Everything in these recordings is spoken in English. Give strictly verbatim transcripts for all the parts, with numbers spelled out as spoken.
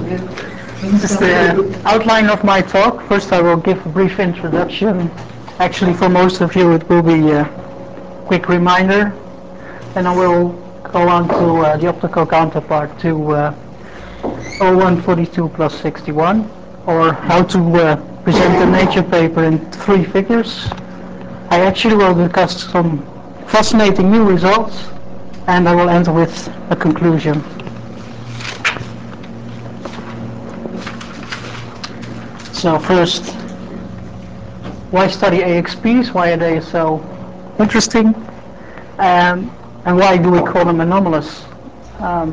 This is the outline of my talk. First I will give a brief introduction. Actually for most of you it will be a quick reminder. Then I will go on to uh, the optical counterpart to uh, oh one forty-two plus sixty-one, or how to uh, present a nature paper in three figures. I actually will discuss some fascinating new results, and I will end with a conclusion. So first, why study A X Ps? Why are they so interesting? Um, and why do we call them anomalous? Um,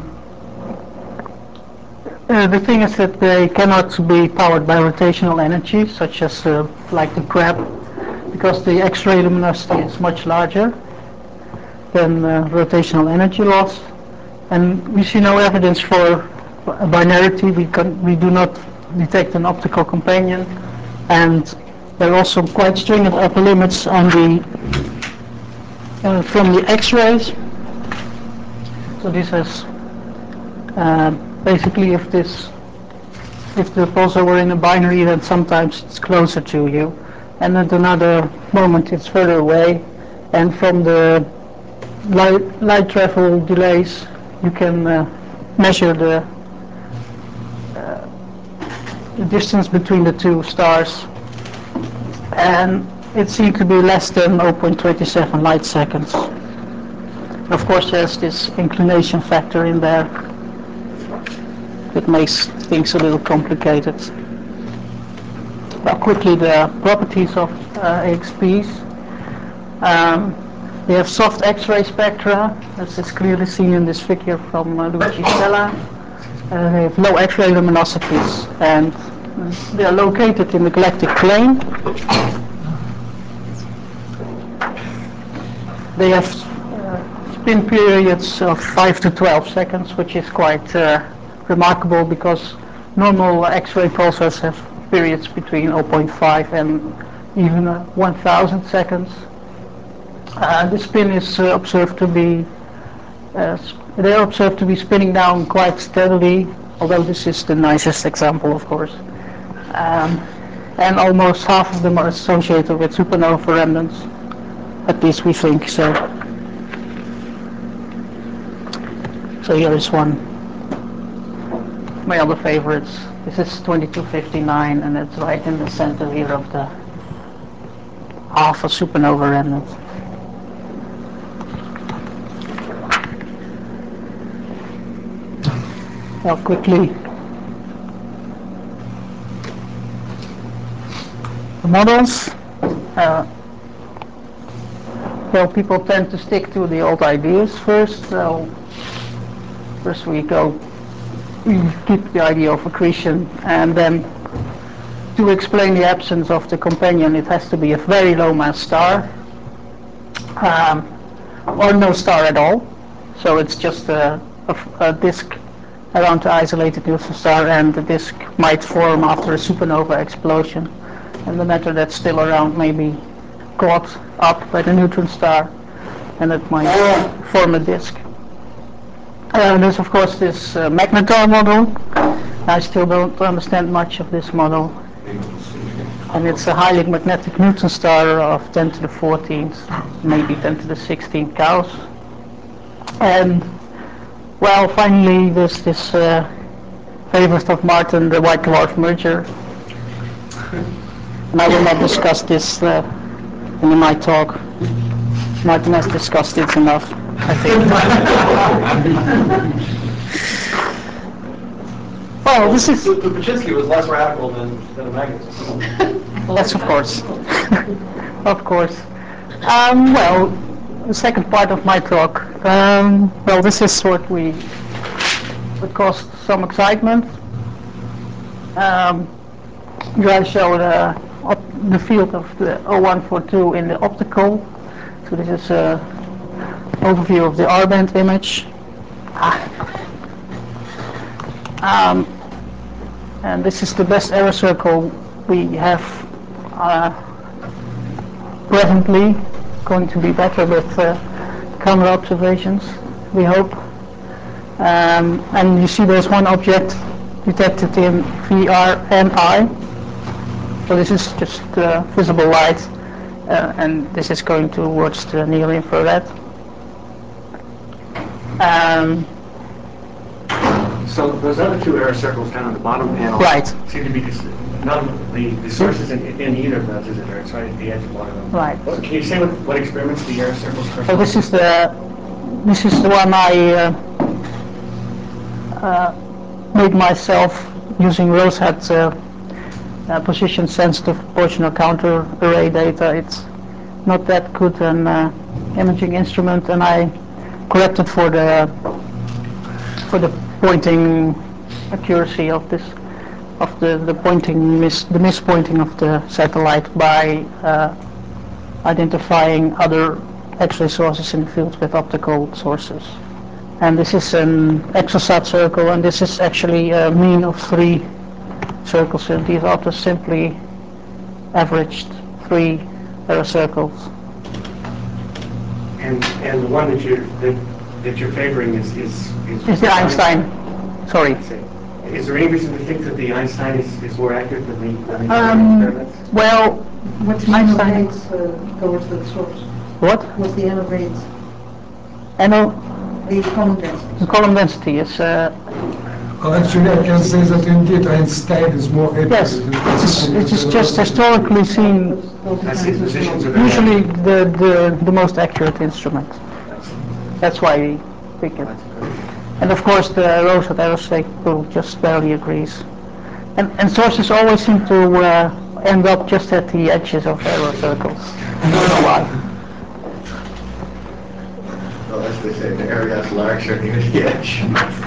uh, the thing is that they cannot be powered by rotational energy, such as uh, like the crab, because the X-ray luminosity is much larger than uh, rotational energy loss. And we see no evidence for a binarity. We, can, we do not detect an optical companion, and there are also quite stringent upper limits on the uh, from the X-rays. So this has uh, basically, if this if the pulsar were in a binary, then sometimes it's closer to you, and at another moment it's further away. And from the light, light travel delays, you can uh, measure the, the distance between the two stars, and it seemed to be less than zero point two seven light seconds. Of course, there's this inclination factor in there that makes things a little complicated. Well, quickly, the properties of uh, A X Ps. Um, they have soft X-ray spectra, as is clearly seen in this figure from uh, Luigi Stella. Uh, they have low X-ray luminosities, and they are located in the galactic plane. They have uh, spin periods of five to twelve seconds, which is quite uh, remarkable because normal X-ray pulsars have periods between zero point five and even uh, one thousand seconds. Uh, the spin is uh, observed to be uh, they are observed to be spinning down quite steadily, although this is the nicest example, of course. Um, and almost half of them are associated with supernova remnants. At least we think so. So here is one. My other favorites. This is twenty-two fifty-nine, and it's right in the center here of the half a supernova remnant. Well, quickly, the models. Uh, well, people tend to stick to the old ideas first. So first we go, we keep the idea of accretion, and then to explain the absence of the companion, it has to be a very low mass star, um, or no star at all. So it's just a, a, a disk around the isolated neutron star, and the disk might form after a supernova explosion, and the matter that's still around may be caught up by the neutron star, and it might form a disk. Uh, there's of course this uh, magnetar model. I still don't understand much of this model, and it's a highly magnetic neutron star of ten to the fourteenth, maybe ten to the sixteenth Gauss. And well, finally there's this uh, favorite of Martin, the white dwarf merger. And I will not discuss this uh, in my talk. Martin has discussed it enough, I think. Well, this is... Lubitschinski was less radical than, than a magnetism. Less, of course. Of course. Um, well, the second part of my talk. Um, well, this is what we would cause some excitement. Um, here I show the, the field of the oh one forty-two in the optical. So this is an overview of the R-band image. Um, and this is the best error circle we have uh, presently. Going to be better with uh, camera observations, we hope. Um, and you see there's one object detected in V R N I. So this is just uh, visible light, uh, and this is going towards the near infrared. Um, So those other two error circles down on the bottom panel Right. seem to be dis- none of the, the sources in, in either of those, is it? Or it's right at the edge of one of them. Right. Well, can you say what, what experiments the error circles correspond So this is to? the this is the one I uh, uh, made myself using Rosetta uh, uh, position sensitive proportional counter array data. It's not that good an uh, imaging instrument, and I corrected for the for the pointing accuracy of this of the the pointing mis the mispointing of the satellite by uh, identifying other X-ray sources in the field with optical sources. And this is an exosat circle, and this is actually a mean of three circles, and these authors simply averaged three error circles. And, and the one that you're, that, that you're favoring is, is, is. It's the Einstein, sorry. I see. Is there any reason to think that the Einstein is, is more accurate than the, than the Um, experiments? well, What's the Einstein- elevate uh, towards the source? what? What's the elevate, And uh, the column density? the column density is, uh, Well, actually, I can say that indeed Einstein is more accurate. yes, it's, it's just historically seen I see, the positions are very usually accurate. the, the, the most accurate instrument. That's why we pick it. That's good. And of course the Rosetta aerospace pool just barely agrees. And, and sources always seem to uh, end up just at the edges of error circles. I don't know why. Well, as they say, the area is larger near the edge.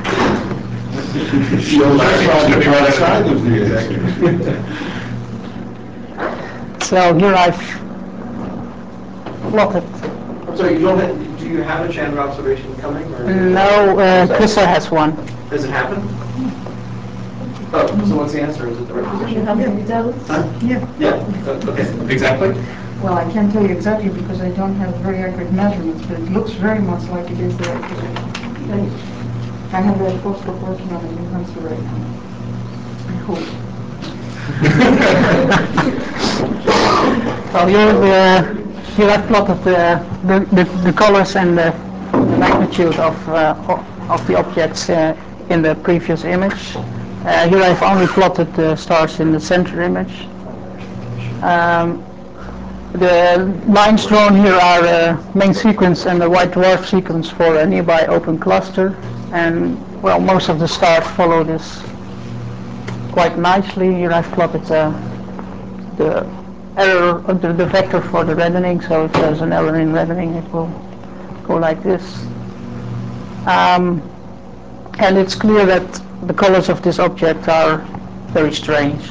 So large, on the outside of the edge. So here I've plotted. I'm sorry, you don't have, do you have a Chandra observation coming? Or No, uh, Chrissa has one. Does it happen? Oh, so what's the answer? Is it the You requisition? have any doubts? Huh? Yeah. Yeah, uh, okay, exactly. Well, I can't tell you exactly because I don't have very accurate measurements, but it looks very much like it is the right position. I have a postdoc working on it in Huntsville right now. I hope. Well, here, uh, here I've plotted uh, the, the, the colors and the, the magnitude of, uh, o- of the objects uh, in the previous image. Uh, here I've only plotted the stars in the center image. Um, the lines drawn here are a main sequence and a white dwarf sequence for a nearby open cluster. And, well, most of the stars follow this quite nicely. Here I've plotted uh, the error, uh, the, the vector for the reddening, so if there's an error in reddening, it will go like this. Um, and it's clear that the colors of this object are very strange.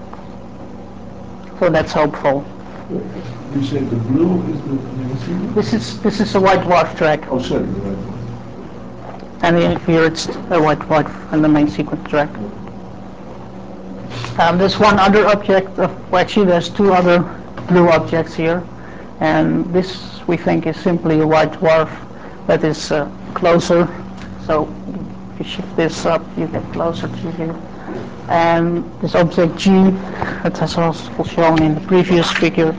So that's hopeful. You said the blue is the main sequence? This is this is a white dwarf track, Oh, sorry, right. and here here it's a white dwarf and the main sequence track. Um, there's one other object, uh, well, actually there's two other blue objects here, and this we think is simply a white dwarf that is uh, closer. So if you shift this up, you get closer to here. And this object G, that has also shown in the previous figure.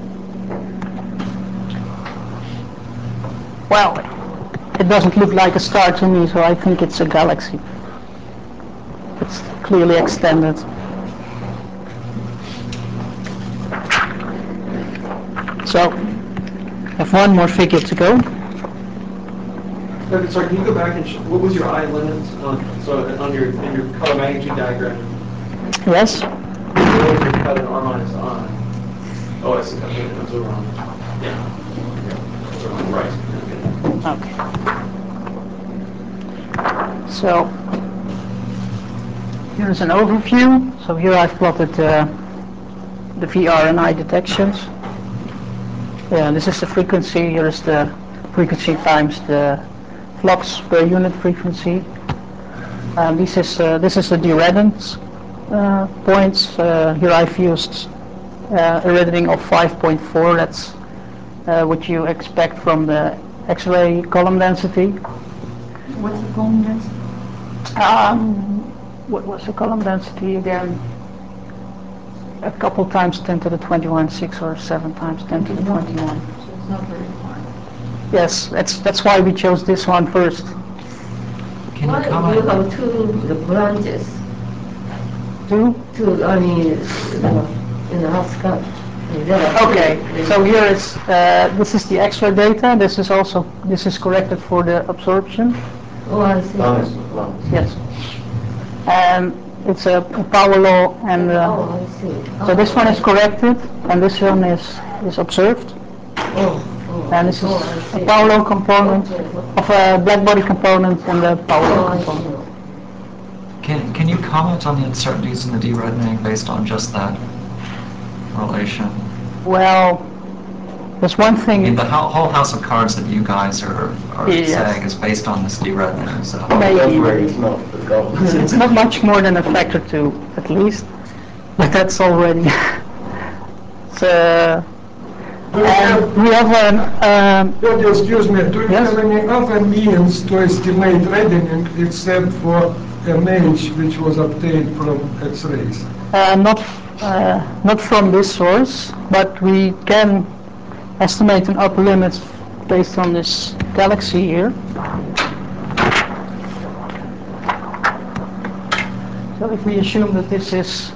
Well, it doesn't look like a star to me, so I think it's a galaxy. It's clearly extended. So, I have one more figure to go. Okay, sorry, can you go back and, sh- what was your eye limit on, so on your, in your color magnitude diagram? Yes? What was your cut in R minus I? Oh, I see, okay, it was over on, yeah. It's over on the right. Okay. Okay. So, here's an overview. So here I've plotted uh, the V R N I detections. Yeah, this is the frequency. Here is the frequency times the flux per unit frequency. Um, this is uh, this is the dereddened uh, points. Uh, here I've used uh, a reddening of five point four. That's uh, what you expect from the X-ray column density. What's the column density? Um, what was the column density again? A couple times ten to the twenty-one, six or seven times ten to the twenty-one. So it's not very far. Yes, that's that's why we chose this one first. Can Why you you comment? have two the branches? Two. Two, I mean, you know, in the half cut. Okay, so here is uh, this is the X-ray data. This is also this is corrected for the absorption. Oh, I see. Longest, longest. Yes, and it's a, a power law, and uh, Oh, I see. so this one is corrected, and this one is is observed, Oh, oh. and this is Oh, I a see. power law component Okay. of a black body component and a power Oh, law I component. see. Can Can you comment on the uncertainties in the dereddening based on just that relation? Well, there's one I thing. mean, the whole whole house of cards that you guys are are Yes. saying is based on this dereddening. So Maybe. Don't worry, it's not, let's go. It's not much more than a factor two, at least, but that's already. So, Do you have, and we have an, um, Piotr, excuse me, do you Yes? have any other means to estimate reddening except for M H which was obtained from X-rays? uh, not uh, not from this source, but we can estimate an upper limit based on this galaxy here. So if we assume that this is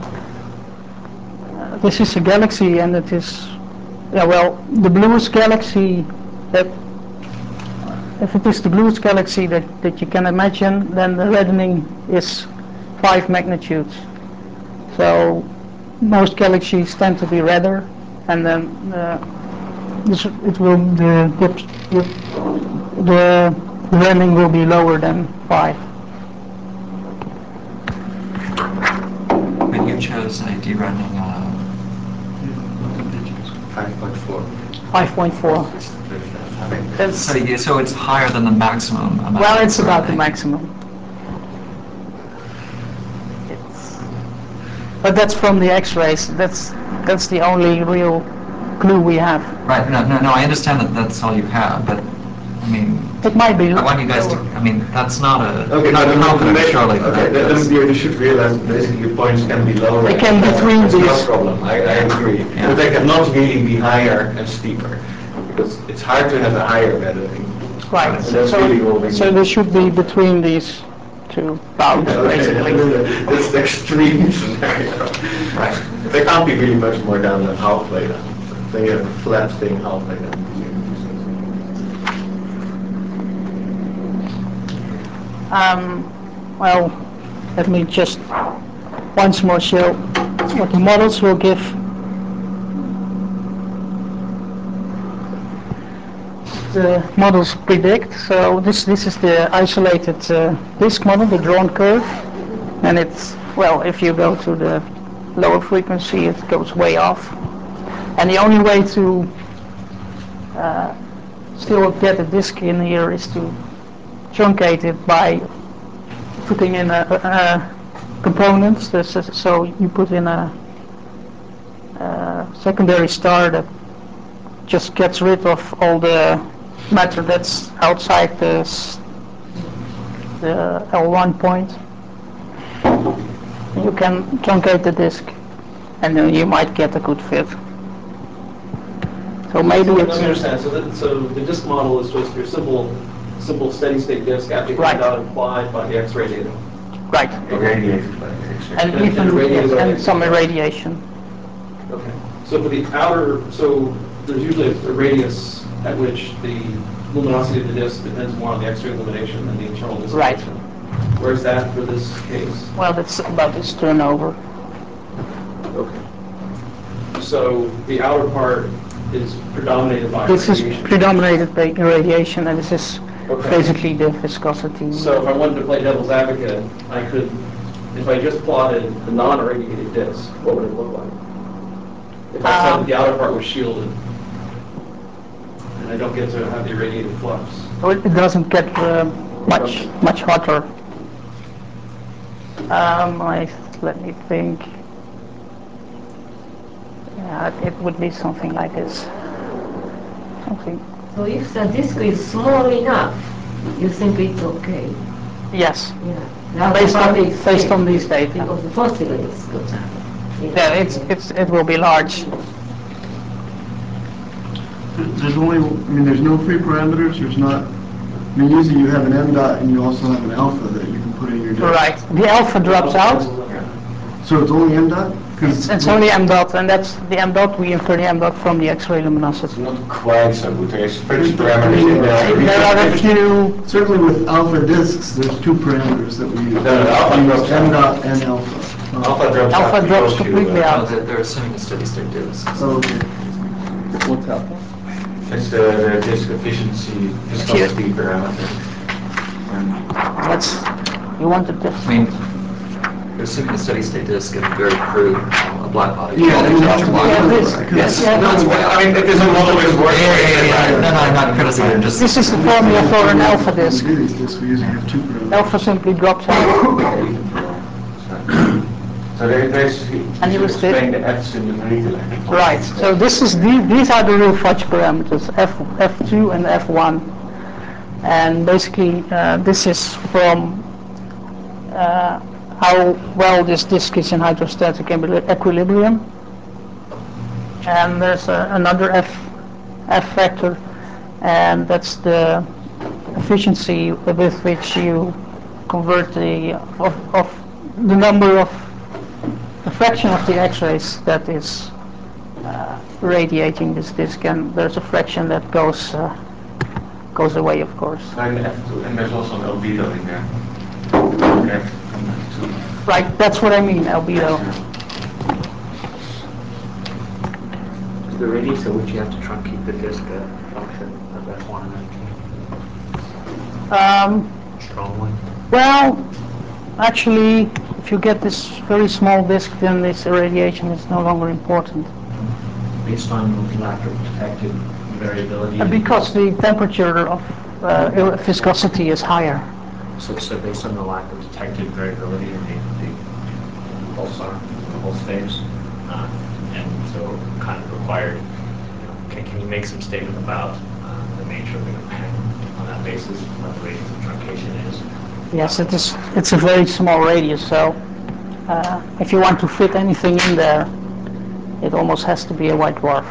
uh, this is a galaxy and it is, yeah, well, the bluest galaxy that, if it is the bluest galaxy that, that you can imagine, then the reddening is five magnitudes. So most galaxies tend to be redder, and then uh, this, it will the the, the the reddening will be lower than five. but you chose a dereddening. Uh, five point four. five point four. That's, so you, so it's higher than the maximum amount. well, it's of about the reddening. maximum. It's, but that's from the X-rays. That's that's the only real clue we have. Right. No, no, no. I understand that that's all you have, but I mean, It might be. I want you guys to. I mean, that's not a. Okay, not but confident, then- surely. that Okay, then that's- then you should realize that basically points can be lower. They can be That's- between that's these. no problem, I, I agree. Yeah. But they cannot really be higher and steeper, because it's hard to have a higher reddening. Right. And that's So, really what we so need. they should be between these two bounds, Okay, basically. that's the extreme scenario. Right. They can't be really much more down than halfway then. Then you have a flat thing halfway then. Um, well, let me just once more show what the models will give. The models predict. So this this is the isolated uh, disk model, the drawn curve, and it's, well, if you go to the lower frequency, it goes way off. And the only way to uh, still get a disk in here is to truncate it by putting in a, a components. This is, so you put in a, a secondary star that just gets rid of all the matter that's outside this, the L one point. You can truncate the disk, and then you might get a good fit. So maybe So let it's me understand, so the, so the disk model is just your simple, simple steady state disk after Right. out implied by the X-ray data. right, Irradiated by the X-ray. and And even irradiated yes, by and the- some irradiation. Okay. So for the outer, so there's usually a radius at which the luminosity of the disk depends more on the X-ray illumination than the internal Right. dissipation. Where's that for this case? Well, that's about this turnover. Okay. So the outer part is predominated by This is radiation. predominated by irradiation, and this is Okay. basically the viscosity. So if I wanted to play devil's advocate, I could, if I just plotted the non-irradiated disk, what would it look like? If I said Um, that the outer part was shielded, and I don't get to have the irradiated flux. So it it doesn't get uh, much much hotter. Um, I, let me think. Yeah, it would be something like this. Something. So if the disk is small enough, you think it's okay? Yes. Yeah. Yeah, based on, probably based on these thick, data. because the fossil is good. Yeah, it's, it's, it will be large. There's only, I mean, there's no free parameters, there's not, I mean, usually you have an M dot and you also have an alpha that you can put in your disk. Right. The alpha drops out. So it's only M dot? It's, it's only M dot, and that's the M dot. We infer the M dot from the X-ray luminosity. Not quite so good. There's French parameters in there. There are a few. Certainly with alpha disks, there's two parameters that we use. No, no, alpha We use drops M out. dot and alpha. Oh. Alpha drops out. Alpha drops because you, completely uh, No, out. they're, they're assuming steady state disks. Oh, okay. What's alpha? It's the, the disk efficiency, viscosity parameter. That's, you wanted this. I mean, they're assuming a steady state disk and very crude, a black body. Yeah, I mean, that's Yeah, why. this- Yes, yeah, that's why. I mean, it isn't always worth Yeah, yeah, it. yeah, yeah. No, no, I'm not criticizing, just. This is the formula for an alpha When we disk. do these disks, we usually have two parameters. Alpha simply drops out. So they basically And you should will explain the F's in the Greek electric. Right. So this is the, these are the real fudge parameters, F, F2 and F one. And basically, uh, this is from uh, how well this disk is in hydrostatic equilibrium. And there's uh, another F, F factor, and that's the efficiency with which you convert the of, of the number of the fraction of the X-rays that is uh, radiating this disk, and there's a fraction that goes uh, goes away, of course. And F two, and there's also an albedo in there. F two. Right, that's what I mean, albedo. The radius at which you have to truncate the disk uh, function of F one and F two? Um, Strongly? well, actually, if you get this very small disk, then this irradiation is no longer important. Based on lack of detected variability? And because the temperature of uh, viscosity is higher. So, so based on the lack of detected variability in the, the pulsar, the pulse phase, uh, and so kind of required, you know, can, can you make some statement about uh, the nature of the compound on that basis, what the radius of truncation is? Yes, it is. It's a very small radius, so uh, if you want to fit anything in there, it almost has to be a white dwarf.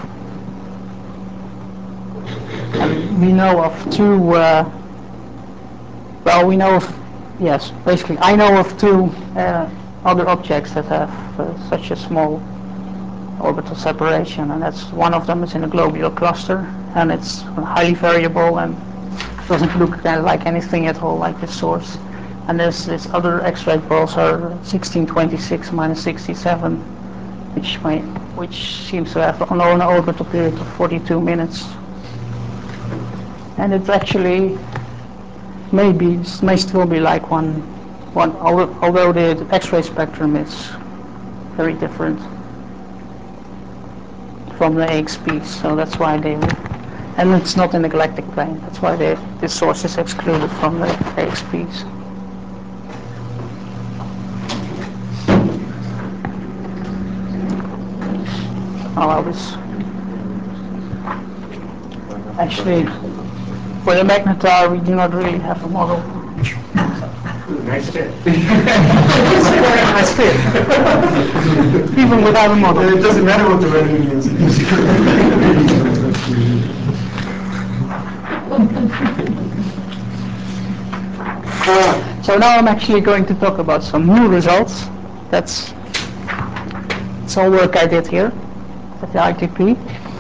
And we know of two. Uh, well, we know of yes, basically, I know of two uh, other objects that have uh, such a small orbital separation, and that's one of them is in a globular cluster, and it's highly variable and doesn't look uh, like anything at all like this source. And there's this other X-ray pulsar, sixteen twenty-six minus sixty-seven, which may, which seems to have an orbital period of forty-two minutes. And it's actually maybe may still be like one, one although, although the X-ray spectrum is very different from the A X Ps, so that's why they, and it's not in the galactic plane. That's why they, this source is excluded from the A X Ps. Oh, well, this actually, for the magnetar, we do not really have a model. Nice fit. It's a very nice fit, even without a model. And it doesn't matter what the rendering is. So now I'm actually going to talk about some new results. That's some work I did here at the I T P.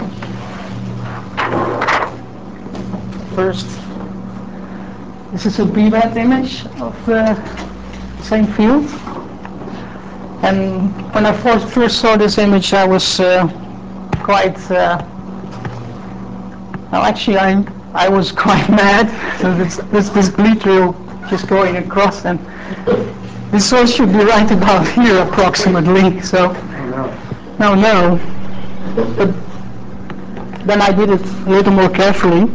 First, this is a B band image of the same field. And when I first, first saw this image, I was uh, quite, uh, well, actually, I I was quite mad. So this, this, this glee trail just going across, and this source should be right about here approximately. So, no, no. But then I did it a little more carefully.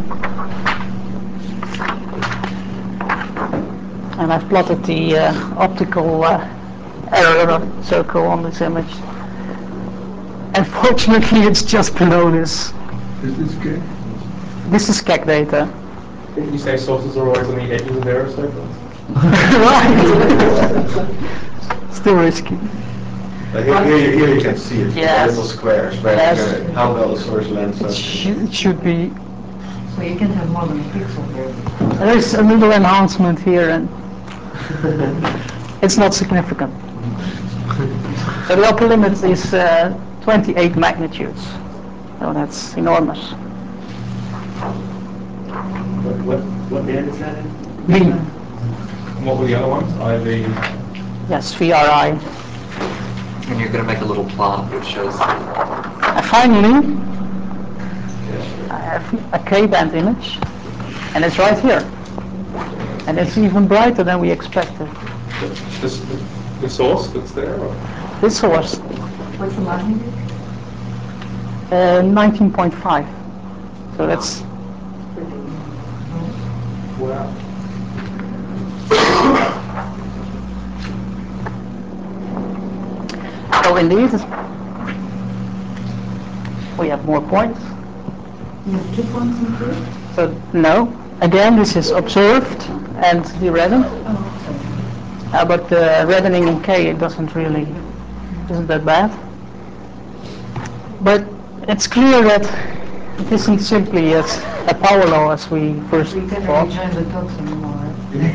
And I've plotted the uh, optical uh, error circle on this image. And fortunately, it's just below this. Is this good? This is Keck data. Did you say sources are always on the edges of error circles? Right. Still risky. But here, here, you- here you can see it, Yes. the little squares, right? Yes. Here, how well the source lens It, does. sh- it should be. So you can have more than a pixel there. There is a little enhancement here, and it's not significant. So the upper limit is uh, twenty-eight magnitudes. So that's enormous. What, what, what band is that in? V. And what were the other ones? I V. Yes, V R I. And you're going to make a little plot which shows. And finally, I have a K-band image, and it's right here. And it's even brighter than we expected. This, the source that's there? Or? This source, What's the magnitude? uh, nineteen point five. So that's Wow. so indeed. We have more points. You have two points in here? So no, again this is observed and dereddened. Oh, Uh, but the reddening in K it doesn't really isn't that bad. But it's clear that it isn't simply as a power law as we first so you can't thought. really join the dots anymore, right?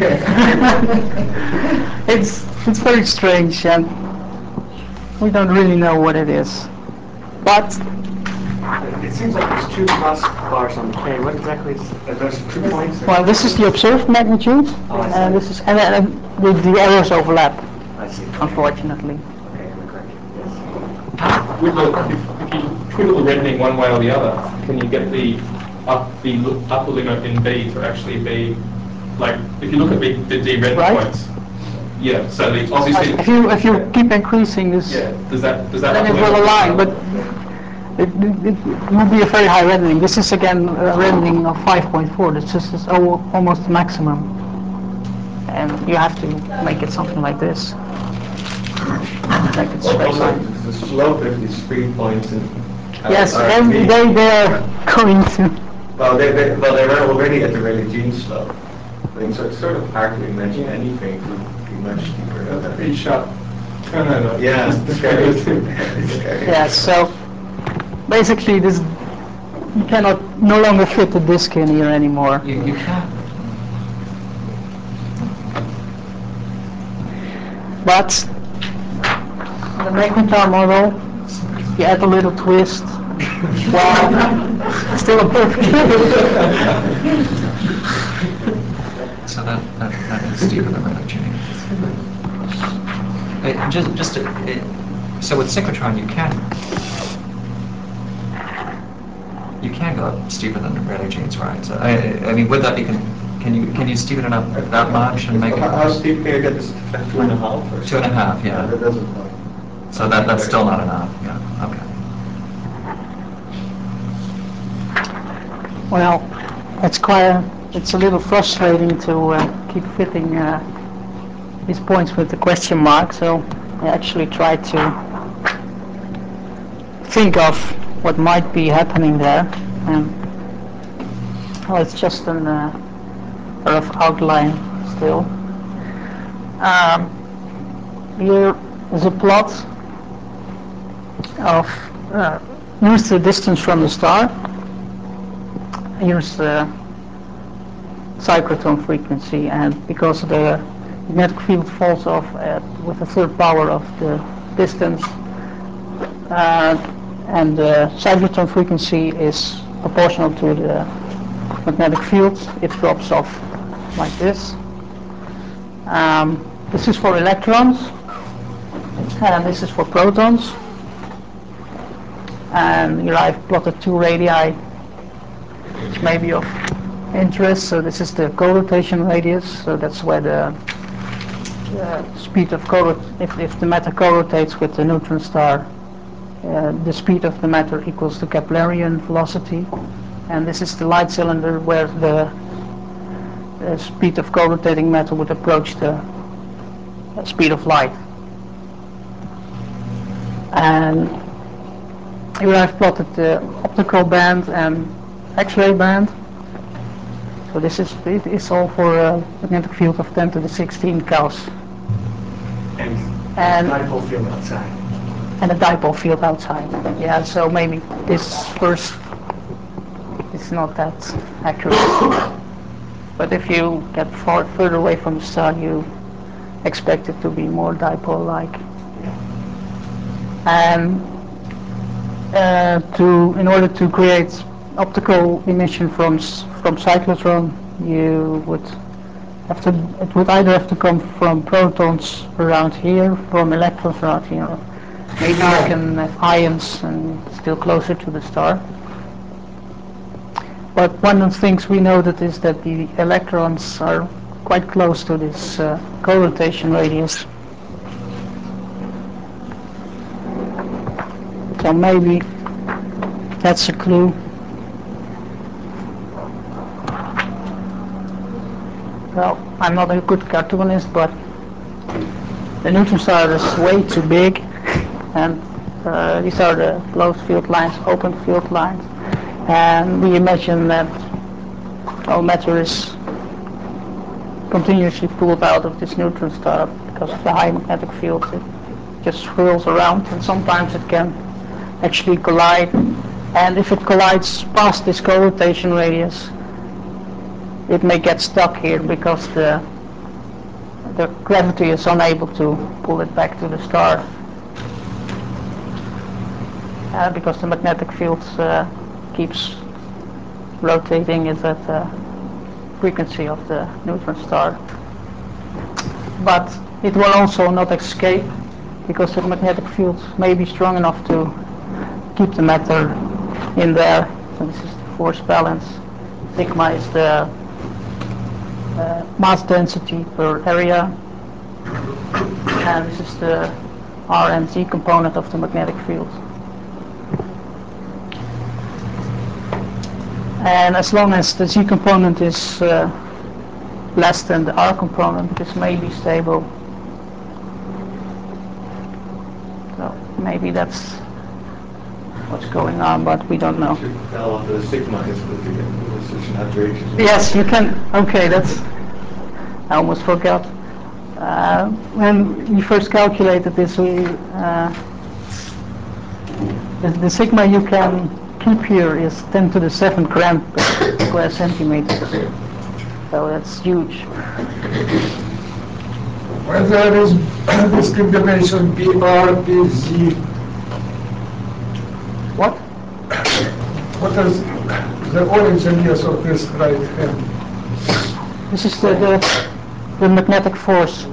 it's it's very strange and we don't really know what it is. But It seems like there's two plus bars on the K. What exactly is, are those two points? or- well, this is the observed magnitude, Oh, I see. and this is and, and the, the errors overlap, I see. unfortunately. Okay, I'm correct. Yes. With the, if, if you twiddle the reddening one way or the other, can you get the up the l- upper limit in B to actually be like if you look at the, the D-red Right. points? Yeah. So the, obviously. If you if you keep increasing this, Yeah. Does that does that? then it upper will limit- align, but it, it, it will be a very high reddening. This is again a reddening of five point four. This is is al- almost maximum, and you have to make it something like this. Make it straight Also, line. the slope of these three points in. uh, Yes, are every V. day they are going to. Well, they, they, well, they were already at the Rayleigh-Jean slope. I mean, so it's sort of hard to imagine anything to be much steeper than A that. pretty sharp turnover. Yeah, it's scary. It's scary. Yes, so basically this you cannot no longer fit the disc in here anymore. You, you can. But the Magnetar model, you add a little twist. Well, still a perfect So that, that, that is steeper than Rayleigh Jean. It, just, just to, it, so with synchrotron you can you can go up steeper than Rayleigh Jeans, right? So I, I mean, would that be con- can you can you steepen it up that much and make How, how it steep can you get this? At two and a half or two and a half? something? Yeah. That doesn't work. So that that's still not enough. Yeah. Okay. Well, it's quite it's a little frustrating to uh, keep fitting uh, these points with the question mark. So I actually tried to think of what might be happening there, and well, it's just an uh, rough outline still. Um, here is a plot of uh, here's the distance from the star. Here's the cyclotron frequency, and because the magnetic field falls off at, with a third power of the distance, uh, and the cyclotron frequency is proportional to the magnetic field, it drops off like this. Um, this is for electrons, and this is for protons. And here I've plotted two radii, which may be of interest. So this is the co-rotation radius, so that's where the uh, speed of co if, if the matter co-rotates with the neutron star, uh, the speed of the matter equals the Keplerian velocity. And this is the light cylinder where the uh, speed of co-rotating matter would approach the uh, speed of light. And here I've plotted the optical band and X-ray band. So this is it is all for a magnetic field of ten to the sixteen Gauss. And And- dipole field outside. And a dipole field outside. Yeah, so maybe this first is not that accurate. But if you get far further away from the star, you expect it to be more dipole-like. And uh, to, in order to create optical emission from s- from cyclotron, you would have to, it would either have to come from protons around here, from electrons around here. Maybe you can have ions and still closer to the star. But one of the things we noted is that the electrons are quite close to this uh, co-rotation radius. So maybe that's a clue. Well, I'm not a good cartoonist, but the neutron star is way too big, and uh, these are the closed field lines, open field lines, and we imagine that all matter is continuously pulled out of this neutron star because of the high magnetic field. It just swirls around, and sometimes it can actually collide, and if it collides past this co-rotation radius, it may get stuck here because the the gravity is unable to pull it back to the star, uh, because the magnetic field uh, keeps rotating it at the frequency of the neutron star. But it will also not escape because the magnetic field may be strong enough to keep the matter in there. So this is the force balance. Sigma is the uh, mass density per area, and this is the R and Z component of the magnetic field. And as long as the Z component is uh, less than the R component, this may be stable. So maybe that's what's going on, but we don't know. You should tell what the sigma is, because you get it was such an outrageous. Yes, you can. Okay, that's. I almost forgot. Uh, when we first calculated this, we uh, the, the sigma you can keep here is ten to the seven gram per square centimeter. So that's huge. Whether is this combination P R, P Z, What? what is the origin yes, of this right hand? This is the the, the magnetic force.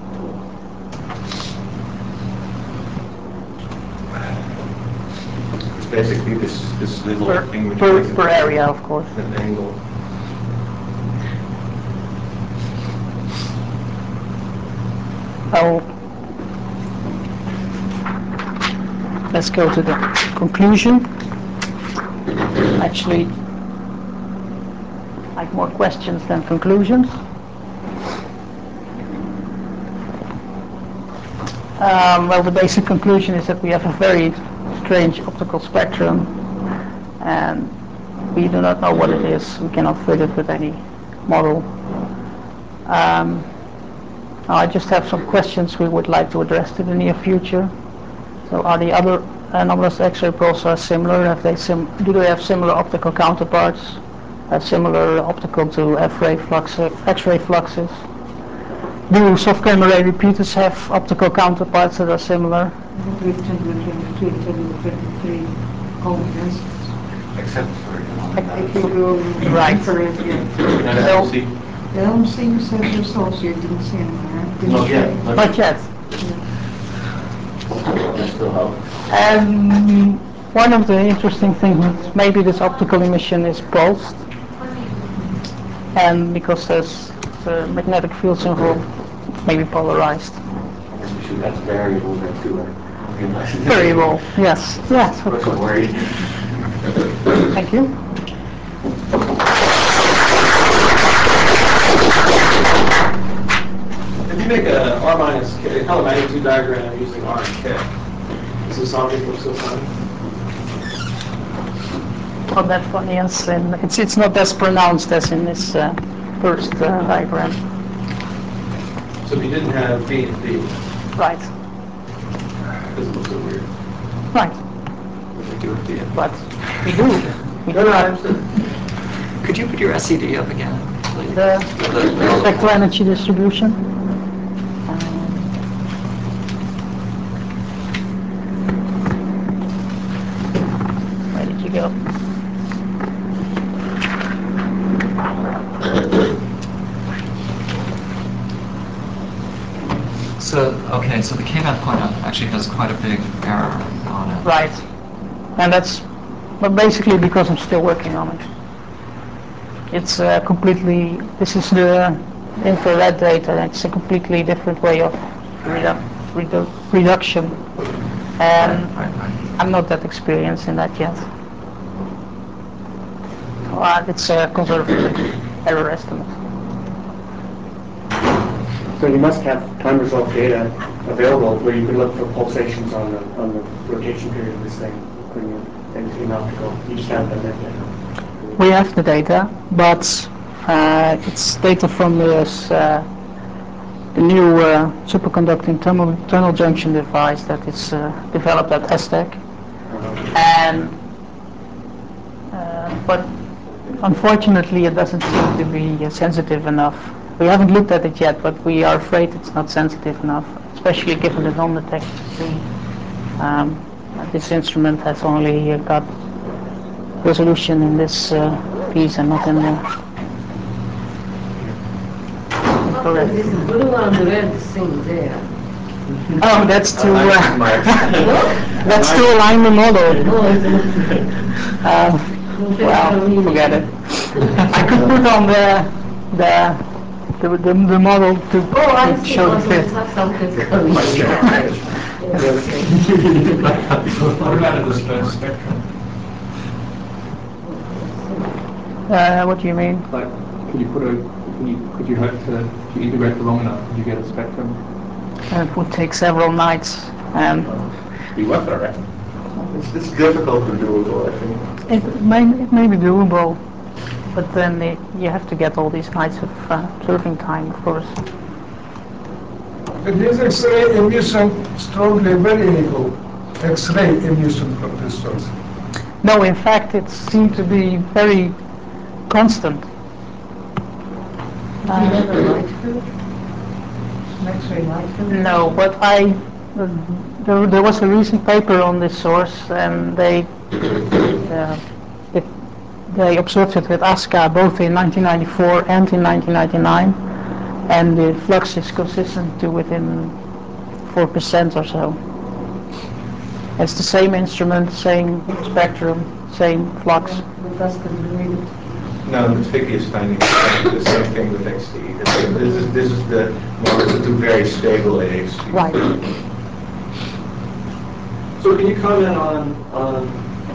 It's basically this, this little Per, thing which per, makes it per area, of course. an angle. Oh, let's go to the conclusion. Actually, I have more questions than conclusions. Um, well, the basic conclusion is that we have a very strange optical spectrum, and we do not know what it is. We cannot fit it with any model. Um, I just have some questions we would like to address in the near future. So, are the other anomalous X-ray pulsars similar? Have they sim do they have similar optical counterparts? Uh, similar optical to F-ray flux, X-ray fluxes? Do soft gamma ray repeaters have optical counterparts that are similar? With ten to the twenty-three, ten to the twenty-three combinations. Except for, you know, If you go Right. infrared, yeah. another So- L C. The L M C you said yourselves you didn't see anything, right? Didn't Not yet. you? Not Not yet. I still have. And one of the interesting things is maybe this optical emission is pulsed, and because there's the magnetic fields involved, maybe polarized. I guess we should add variable there too, right? Realize it. Variable, yes, yes, of What's the course. worry? Thank you. If you make a R minus K, color magnitude diagram using R and K, does this object look so funny? Oh, that one, yes, and it's it's not as pronounced as in this uh, first uh, diagram. So if you didn't have B and B, Right, this looks so weird. right, What do we do with the, but we do. We No, do no, I have understand. could you put your S E D up again, please? the The- the- spectral energy distribution. Um, Where did you go? So, okay, so the K-map point actually has quite a big error on it. Right, and that's but basically because I'm still working on it. It's uh, completely, this is the infrared data, it's a completely different way of redu redu reduction, and Right, right. I'm not that experienced in that yet. Well, it's a conservative error estimate. So you must have time result data available where you can look for pulsations on the on the rotation period of this thing, couldn't you? In, in optical, you just haven't done that yet. We have the data, but uh, it's data from this, uh, the new uh, superconducting tunnel, tunnel junction device that is uh, developed at ESTEC. And uh, but unfortunately, it doesn't seem to be uh, sensitive enough. We haven't looked at it yet, but we are afraid it's not sensitive enough, especially given the non-detected speed. Um, this instrument has only uh, got resolution in this uh, piece and not in the infrared. This blue and red thing there. Oh, that's to I like uh, marks. that's to align the model. No, it's not. Uh, well, forget it. I could put on the the the, the, the model to, Oh, I to see. show the Also, fit. it's not something coming. What about a dispersed spectrum? Uh, what do you mean? Like, could you put a, could you, could you hope to, if you integrate for long enough, could you get a spectrum? Uh, it would take several nights, and Be worth it, right? It's, it's difficult to do, I think. it may it may be doable, but then it, you have to get all these nights of uh, observing time, of course. But is X-ray emission strongly variable? X-ray emission from this source. No, in fact, it seemed to be very constant. You never light field? An X-ray light field? No, but I, uh, there, there was a recent paper on this source, and they, uh, it, they observed it with ASCA both in nineteen ninety-four and in nineteen ninety-nine, and the flux is consistent to within four percent or so. It's the same instrument, same spectrum, same flux. But that's because we read it. No, the figure is finding the same thing with X T. This is, this is the model to do very stable A X T. Right. So can you comment on, on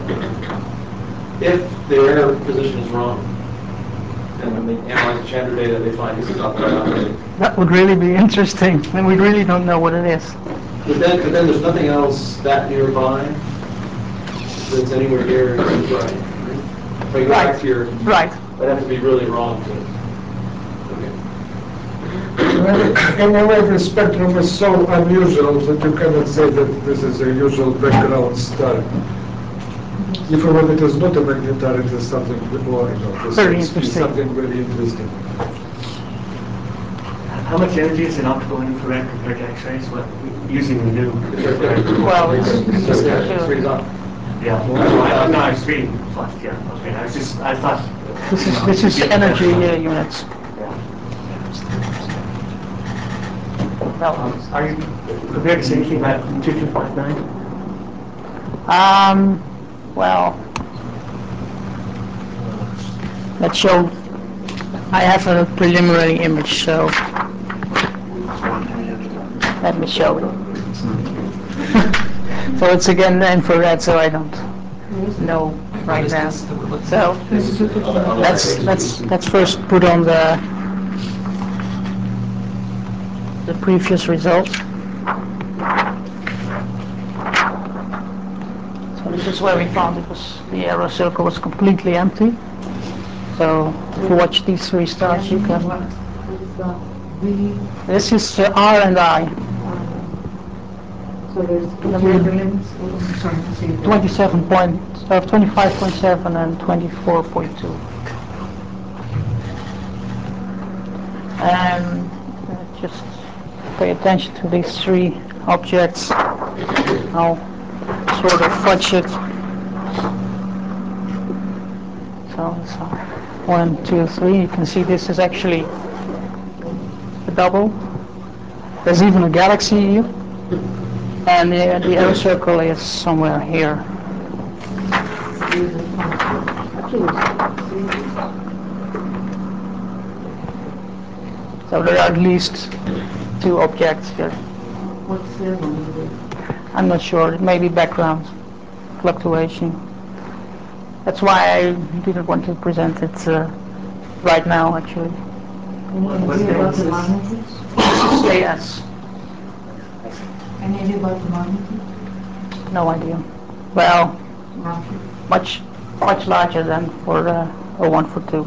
if the error position is wrong, and when they analyze the Chandra data, they find this is not the right operating. That would really be interesting, and we really don't know what it is. But then, but then there's nothing else that nearby that's anywhere near right. If I go back to your, Right. I'd have to be really wrong to. Okay. Anyway, the spectrum is so unusual that you cannot say that this is a usual background star. Even when it is not a magnetite, it is something more, you know, this Very is interesting. something very interesting. How much energy is in optical and infrared compared to X-rays? What, using the new infrared? Well, it's, It's just there, it's read on. Yeah, well, I don't know, I was reading flash, yeah, okay, I was just, I thought. this you is know, this is it'd be energy uh, better. units. Yeah. Well, Are you prepared to say anything about two two five nine? um, well, let's show. I have a preliminary image, so let me show it. So it's again the infrared, so I don't know right now. So let's let's let's first put on the the previous result. So This is where we found it was, the error circle was completely empty. So if you watch these three stars, you can... What is that? V, This is uh, R and I, so there's, what are the limits? Oh, I'm sorry, I see it. twenty-seven point, uh, twenty-five point seven and twenty-four point two. And uh, just pay attention to these three objects. I'll sort of fudge it. So it's uh, one, two, three. You can see this is actually a double. There's even a galaxy here. And the, the error circle is somewhere here. So there are at least two objects here. What's the one? I'm not sure, it may be background fluctuation. That's why I didn't want to present it uh, right now, actually. Any idea about the magnitude? A S. Any idea about the magnitude? No idea. Well, Roughly. much, much larger than for uh, oh one four two.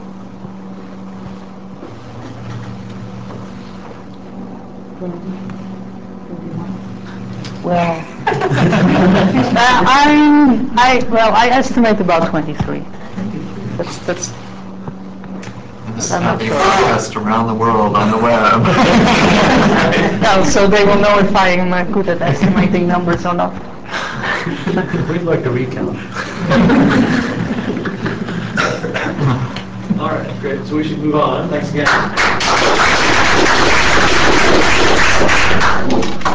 twenty, twenty-one. Well, uh, I, I, well, I estimate about twenty-three. That's, that's, And this is I'm now not being sure. broadcast around the world on the web. no, so they will know if I am uh, good at estimating numbers or not. We'd like a recount. All right, great. So we should move on. Thanks again.